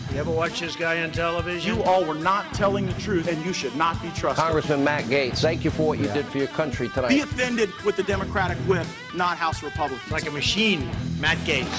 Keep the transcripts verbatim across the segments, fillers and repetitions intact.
You ever watch this guy on television? You all were not telling the truth, and you should not be trusted. Congressman Matt Gaetz, thank you for what you yeah. did for your country tonight. Be offended with the Democratic whip, not House Republicans. Like a machine, Matt Gaetz.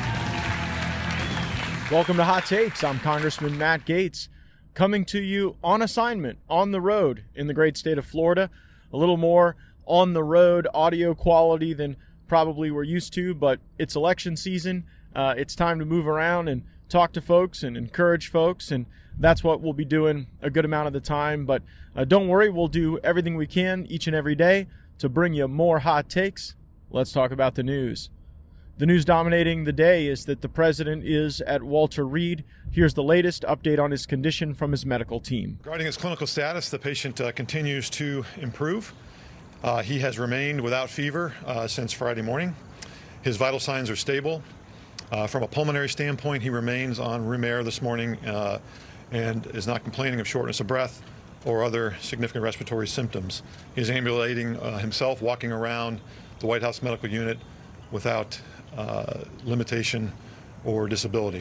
Welcome to Hot Takes. I'm Congressman Matt Gaetz, coming to you on assignment, on the road in the great state of Florida. A little more on the road audio quality than probably we're used to, but it's election season. Uh, it's time to move around and talk to folks and encourage folks, and that's what we'll be doing a good amount of the time. But uh, don't worry, we'll do everything we can each and every day to bring you more hot takes. Let's talk about the news. The news dominating the day is that the president is at Walter Reed. Here's the latest update on his condition from his medical team. Regarding his clinical status, the patient uh, continues to improve. Uh, he has remained without fever uh, since Friday morning. His vital signs are stable. Uh, from a pulmonary standpoint, he remains on room air this morning uh, and is not complaining of shortness of breath or other significant respiratory symptoms. He's ambulating uh, himself, walking around the White House Medical Unit without uh, limitation or disability.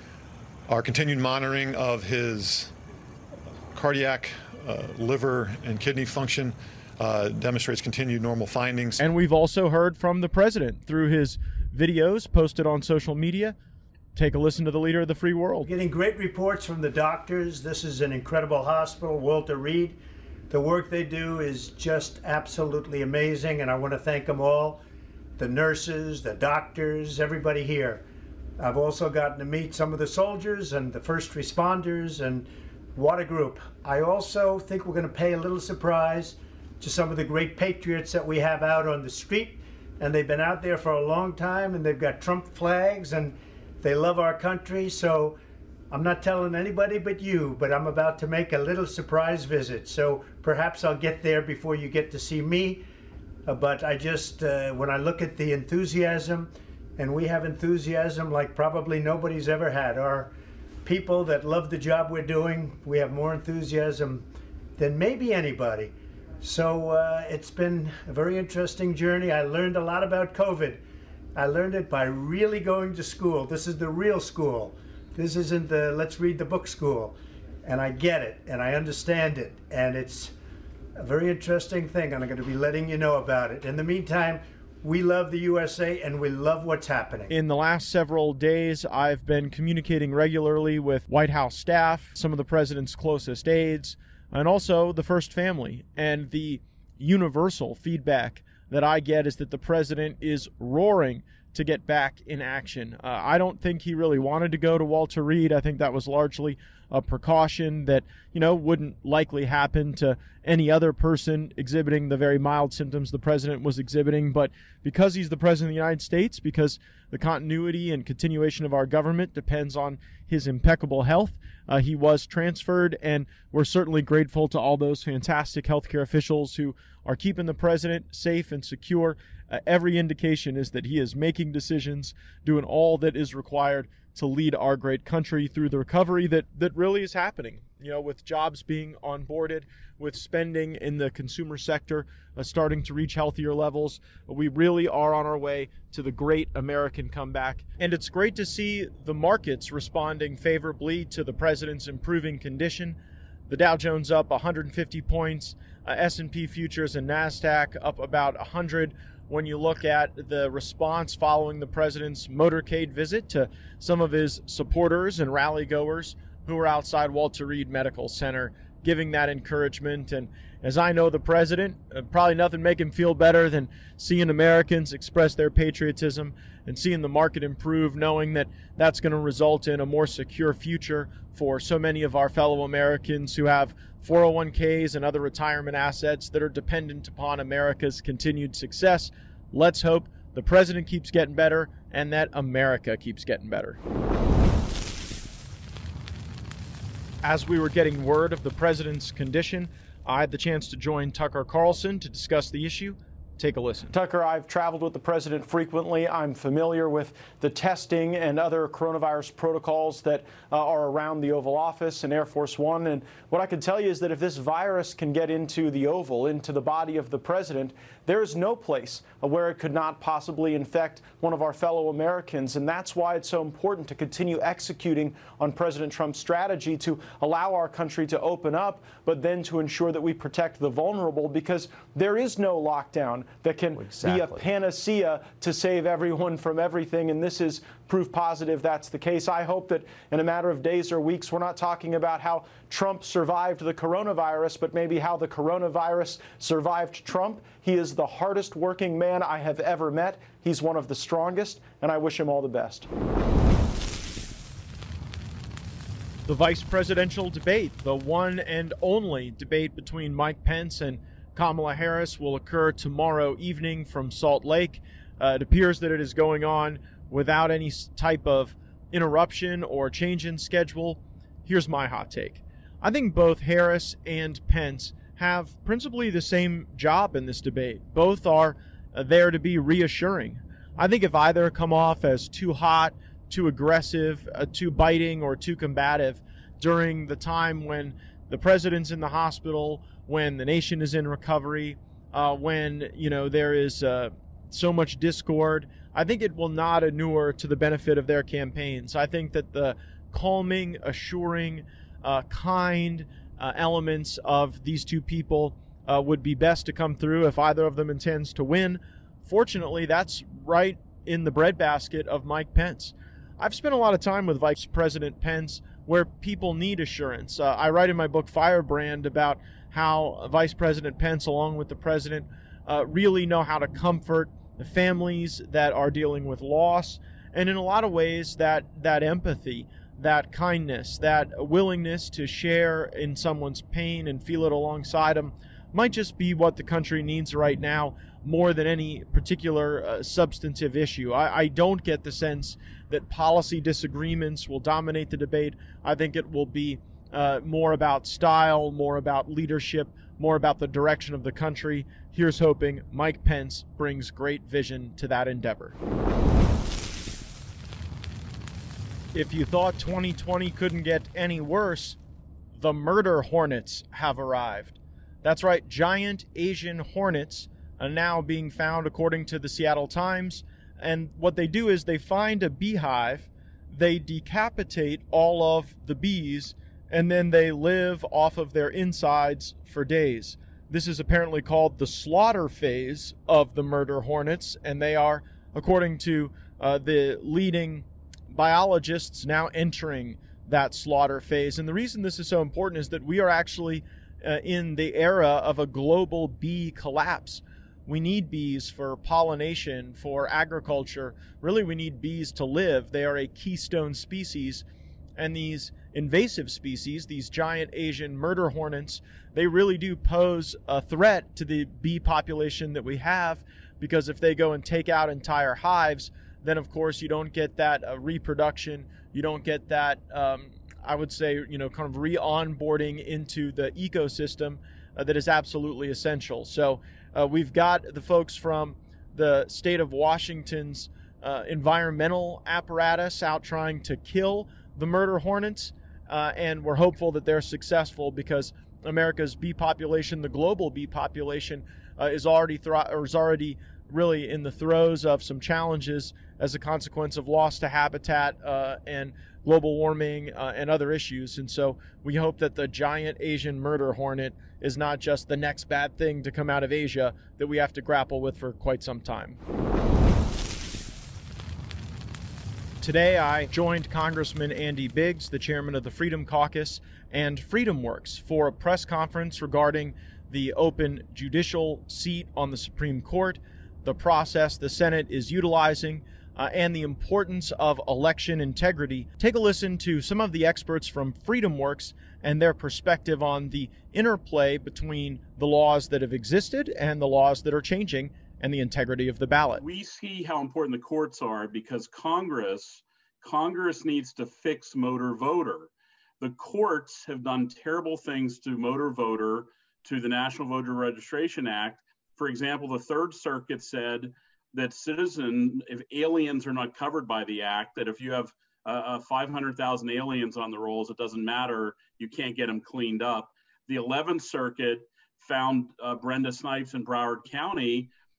Our continued monitoring of his cardiac, uh, liver, and kidney function uh, demonstrates continued normal findings. And we've also heard from the president through his videos posted on social media. Take a listen to the leader of the free world. Getting great reports from the doctors. This is an incredible hospital, Walter Reed. The work they do is just absolutely amazing, and I want to thank them all. The nurses, the doctors, everybody here. I've also gotten to meet some of the soldiers and the first responders, and what a group. I also think we're going to pay a little surprise to some of the great patriots that we have out on the street. And they've been out there for a long time, and they've got Trump flags, and they love our country. So I'm not telling anybody but you, but I'm about to make a little surprise visit. So perhaps I'll get there before you get to see me. Uh, but I just, uh, when I look at the enthusiasm, and we have enthusiasm like probably nobody's ever had. Our people that love the job we're doing, we have more enthusiasm than maybe anybody. So uh, it's been a very interesting journey. I learned a lot about COVID. I learned it by really going to school. This is the real school. This isn't the let's read the book school. And I get it, and I understand it. And it's a very interesting thing, and I'm going to be letting you know about it. In the meantime, we love the U S A, and we love what's happening. In the last several days, I've been communicating regularly with White House staff, some of the president's closest aides, and also the First Family. And the universal feedback that I get is that the president is roaring to get back in action. Uh, I don't think he really wanted to go to Walter Reed. I think that was largely a precaution that, you know, wouldn't likely happen to any other person exhibiting the very mild symptoms the president was exhibiting. But because he's the president of the United States, because the continuity and continuation of our government depends on his impeccable health, uh, he was transferred, and we're certainly grateful to all those fantastic healthcare officials who are keeping the president safe and secure. Uh, every indication is that he is making decisions, doing all that is required to lead our great country through the recovery that, that really is happening. You know, with jobs being onboarded, with spending in the consumer sector uh, starting to reach healthier levels, we really are on our way to the great American comeback. And it's great to see the markets responding favorably to the president's improving condition. The Dow Jones up one hundred fifty points, uh, S and P futures and NASDAQ up about one hundred. When you look at the response following the president's motorcade visit to some of his supporters and rally goers who are outside Walter Reed Medical Center, giving that encouragement. And as I know the president, uh, probably nothing make him feel better than seeing Americans express their patriotism and seeing the market improve, knowing that that's going to result in a more secure future for so many of our fellow Americans who have four oh one k's and other retirement assets that are dependent upon America's continued success. Let's hope the president keeps getting better and that America keeps getting better. As we were getting word of the president's condition, I had the chance to join Tucker Carlson to discuss the issue. Take a listen. Tucker, I've traveled with the president frequently. I'm familiar with the testing and other coronavirus protocols that uh, are around the Oval Office and Air Force One. And what I can tell you is that if this virus can get into the Oval, into the body of the president, there is no place where it could not possibly infect one of our fellow Americans. And that's why it's so important to continue executing on President Trump's strategy to allow our country to open up, but then to ensure that we protect the vulnerable, because there is no lockdown that can exactly. be a panacea to save everyone from everything. And this is proof positive that's the case. I hope that in a matter of days or weeks, we're not talking about how Trump survived the coronavirus, but maybe how the coronavirus survived Trump. He is the hardest working man I have ever met. He's one of the strongest, and I wish him all the best. The vice presidential debate, the one and only debate between Mike Pence and Kamala Harris, will occur tomorrow evening from Salt Lake. Uh, it appears that it is going on without any type of interruption or change in schedule. Here's my hot take. I think both Harris and Pence have principally the same job in this debate. Both are uh, there to be reassuring. I think if either come off as too hot, too aggressive, uh, too biting, or too combative during the time when the president's in the hospital, when the nation is in recovery, uh, when, you know, there is uh, so much discord, I think it will not inure to the benefit of their campaigns. I think that the calming, assuring, uh, kind uh, elements of these two people uh, would be best to come through if either of them intends to win. Fortunately, that's right in the breadbasket of Mike Pence. I've spent a lot of time with Vice President Pence where people need assurance. Uh, I write in my book Firebrand about how Vice President Pence, along with the president, uh, really know how to comfort the families that are dealing with loss, and in a lot of ways that that empathy, that kindness, that willingness to share in someone's pain and feel it alongside them might just be what the country needs right now more than any particular uh, substantive issue. I, I don't get the sense that policy disagreements will dominate the debate. I think it will be uh, more about style, more about leadership, more about the direction of the country. Here's hoping Mike Pence brings great vision to that endeavor. If you thought twenty twenty couldn't get any worse, the murder hornets have arrived. That's right, giant Asian hornets are now being found, according to the Seattle Times. And what they do is they find a beehive, they decapitate all of the bees, and then they live off of their insides for days. This is apparently called the slaughter phase of the murder hornets, and they are, according to uh, the leading biologists, now entering that slaughter phase. And the reason this is so important is that we are actually uh, in the era of a global bee collapse. We need bees for pollination, for agriculture. Really, we need bees to live. They are a keystone species. And these invasive species, these giant Asian murder hornets, they really do pose a threat to the bee population that we have, because if they go and take out entire hives, then of course you don't get that uh, reproduction, you don't get that, um, I would say, you know, kind of re-onboarding into the ecosystem uh, that is absolutely essential. So uh, we've got the folks from the state of Washington's uh, environmental apparatus out trying to kill the murder hornets, uh, and we're hopeful that they're successful, because America's bee population, the global bee population, uh, is already thro- or is already really in the throes of some challenges as a consequence of loss to habitat uh, and global warming uh, and other issues. And so we hope that the giant Asian murder hornet is not just the next bad thing to come out of Asia that we have to grapple with for quite some time. Today, I joined Congressman Andy Biggs, the chairman of the Freedom Caucus, and FreedomWorks for a press conference regarding the open judicial seat on the Supreme Court, the process the Senate is utilizing, uh, and the importance of election integrity. Take a listen to some of the experts from FreedomWorks and their perspective on the interplay between the laws that have existed and the laws that are changing, and the integrity of the ballot. We see how important the courts are because Congress, Congress needs to fix motor voter. The courts have done terrible things to motor voter, to the National Voter Registration Act. For example, the Third Circuit said that citizen, if aliens are not covered by the act, that if you have uh, five hundred thousand aliens on the rolls, it doesn't matter, you can't get them cleaned up. The Eleventh Circuit found uh, Brenda Snipes in Broward County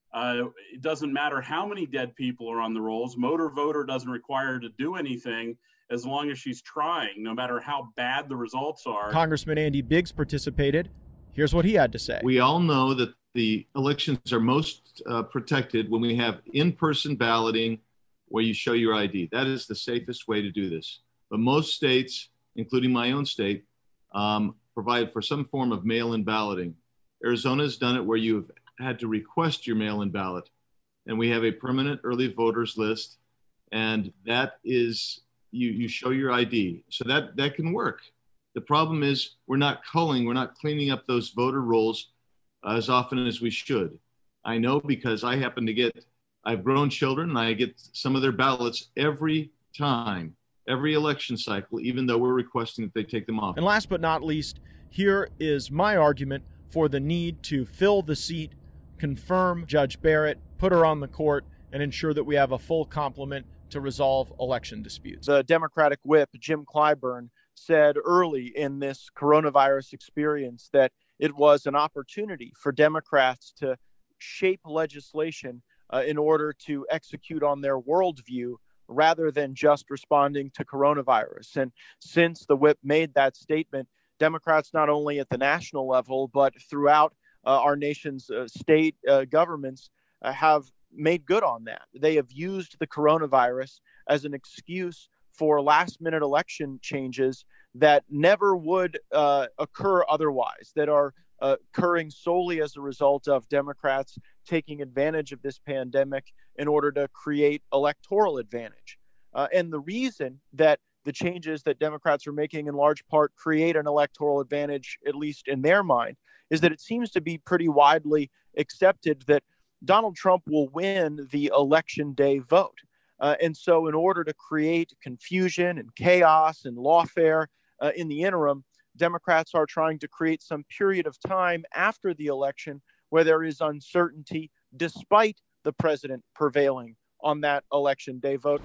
Uh, it doesn't matter how many dead people are on the rolls. Motor voter doesn't require her to do anything as long as she's trying, no matter how bad the results are. Congressman Andy Biggs participated. Here's what he had to say. We all know that the elections are most uh, protected when we have in-person balloting where you show your I D. That is the safest way to do this. But most states, including my own state, um, provide for some form of mail-in balloting. Arizona's done it where you've had to request your mail-in ballot. And we have a permanent early voters list. And that is, you, you show your I D. So that, that can work. The problem is we're not culling, we're not cleaning up those voter rolls as often as we should. I know because I happen to get, I've grown children and I get some of their ballots every time, every election cycle, even though we're requesting that they take them off. And last but not least, here is my argument for the need to fill the seat, confirm Judge Barrett, put her on the court, and ensure that we have a full complement to resolve election disputes. The Democratic whip, Jim Clyburn, said early in this coronavirus experience that it was an opportunity for Democrats to shape legislation uh, in order to execute on their worldview rather than just responding to coronavirus. And since the whip made that statement, Democrats, not only at the national level, but throughout uh, our nation's uh, state uh, governments, uh, have made good on that. They have used the coronavirus as an excuse for last-minute election changes that never would uh, occur otherwise, that are uh, occurring solely as a result of Democrats taking advantage of this pandemic in order to create electoral advantage. Uh, and the reason that the changes that Democrats are making in large part create an electoral advantage, at least in their mind, is that it seems to be pretty widely accepted that Donald Trump will win the election day vote. Uh, and so in order to create confusion and chaos and lawfare uh, in the interim, Democrats are trying to create some period of time after the election where there is uncertainty despite the president prevailing on that election day vote.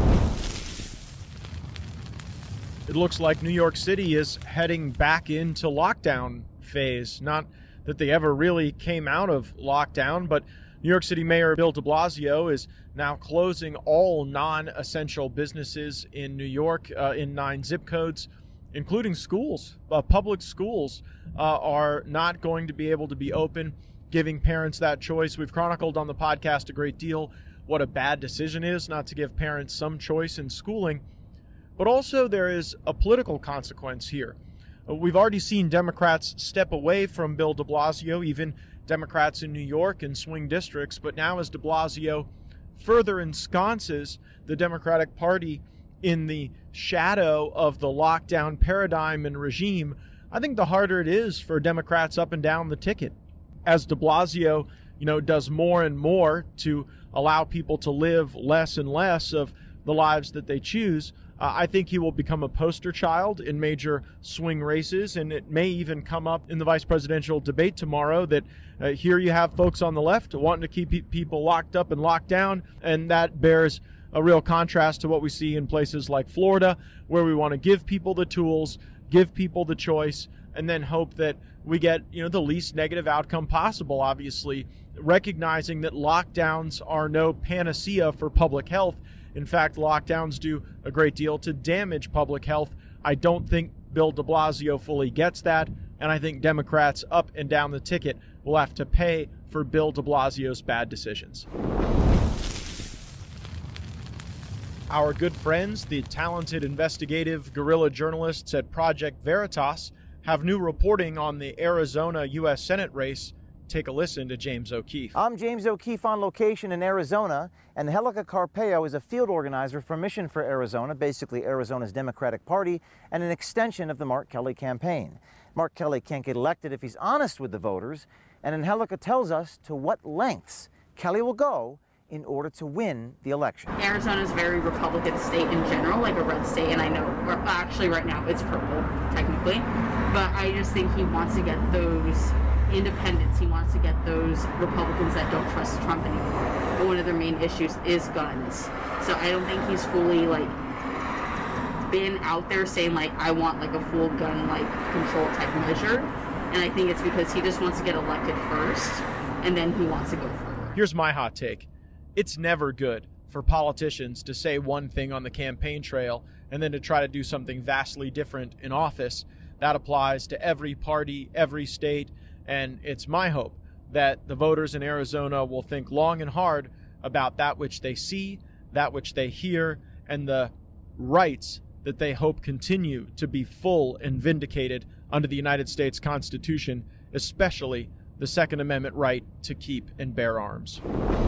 It looks like New York City is heading back into lockdown phase. Not that they ever really came out of lockdown, but New York City Mayor Bill de Blasio is now closing all non-essential businesses in New York uh, in nine zip codes, including schools. Uh, public schools uh, are not going to be able to be open, giving parents that choice. We've chronicled on the podcast a great deal what a bad decision is not to give parents some choice in schooling. But also there is a political consequence here. Uh, we've already seen Democrats step away from Bill de Blasio, even Democrats in New York and swing districts. But now as de Blasio further ensconces the Democratic Party in the shadow of the lockdown paradigm and regime, I think the harder it is for Democrats up and down the ticket. As de Blasio, you know, does more and more to allow people to live less and less of the lives that they choose, Uh, I think he will become a poster child in major swing races, and it may even come up in the vice presidential debate tomorrow that uh, here you have folks on the left wanting to keep pe- people locked up and locked down, and that bears a real contrast to what we see in places like Florida, where we want to give people the tools, give people the choice, and then hope that we get, you know, the least negative outcome possible, obviously, recognizing that lockdowns are no panacea for public health. In fact, lockdowns do a great deal to damage public health. I don't think Bill de Blasio fully gets that, and I think Democrats up and down the ticket will have to pay for Bill de Blasio's bad decisions. Our good friends, the talented investigative guerrilla journalists at Project Veritas, have new reporting on the Arizona U S Senate race. Take a listen to James O'Keefe. I'm James O'Keefe on location in Arizona, and Angelica Carpeo is a field organizer for Mission for Arizona, basically Arizona's Democratic Party, and an extension of the Mark Kelly campaign. Mark Kelly can't get elected if he's honest with the voters, and Angelica tells us to what lengths Kelly will go in order to win the election. Arizona is a very Republican state in general, like a red state, and I know, or actually right now it's purple, technically, but I just think he wants to get those independents. He wants to get those Republicans that don't trust Trump anymore. But one of their main issues is guns. So I don't think he's fully like been out there saying like I want like a full gun like control type measure. And I think it's because he just wants to get elected first, and then he wants to go further. Here's my hot take. It's never good for politicians to say one thing on the campaign trail and then to try to do something vastly different in office. That applies to every party, every state, and it's my hope that the voters in Arizona will think long and hard about that which they see, that which they hear, and the rights that they hope continue to be full and vindicated under the United States Constitution, especially the Second Amendment right to keep and bear arms.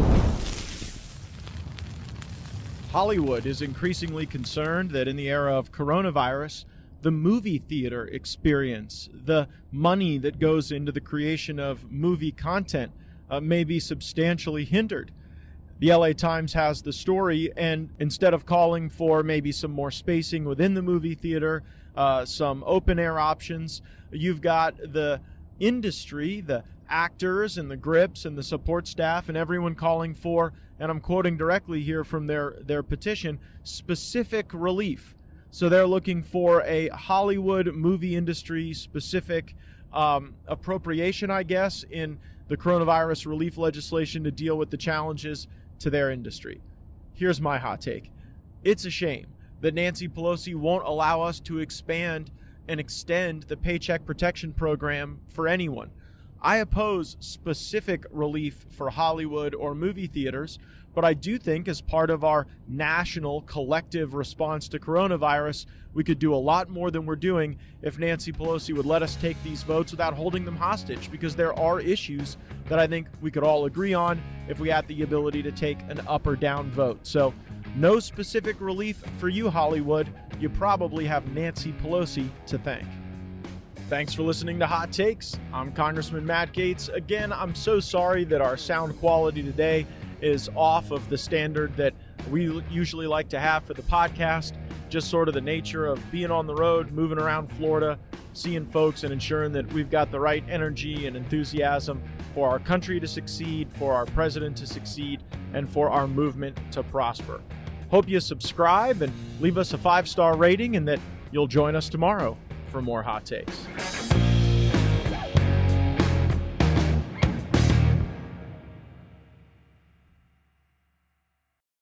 Hollywood is increasingly concerned that in the era of coronavirus, the movie theater experience, the money that goes into the creation of movie content, uh, may be substantially hindered. The L A Times has the story, and instead of calling for maybe some more spacing within the movie theater, uh, some open-air options, you've got the industry, the actors and the grips and the support staff and everyone calling for, and I'm quoting directly here from their, their petition, specific relief. So they're looking for a Hollywood movie industry specific um, appropriation, I guess, in the coronavirus relief legislation to deal with the challenges to their industry. Here's my hot take. It's a shame that Nancy Pelosi won't allow us to expand and extend the Paycheck Protection Program for anyone. I oppose specific relief for Hollywood or movie theaters, but I do think as part of our national collective response to coronavirus, we could do a lot more than we're doing if Nancy Pelosi would let us take these votes without holding them hostage, because there are issues that I think we could all agree on if we had the ability to take an up or down vote. So no specific relief for you, Hollywood. You probably have Nancy Pelosi to thank. Thanks for listening to Hot Takes. I'm Congressman Matt Gaetz. Again, I'm so sorry that our sound quality today is off of the standard that we usually like to have for the podcast. Just sort of the nature of being on the road, moving around Florida, seeing folks, and ensuring that we've got the right energy and enthusiasm for our country to succeed, for our president to succeed, and for our movement to prosper. Hope you subscribe and leave us a five-star rating, and that you'll join us tomorrow for more Hot Takes.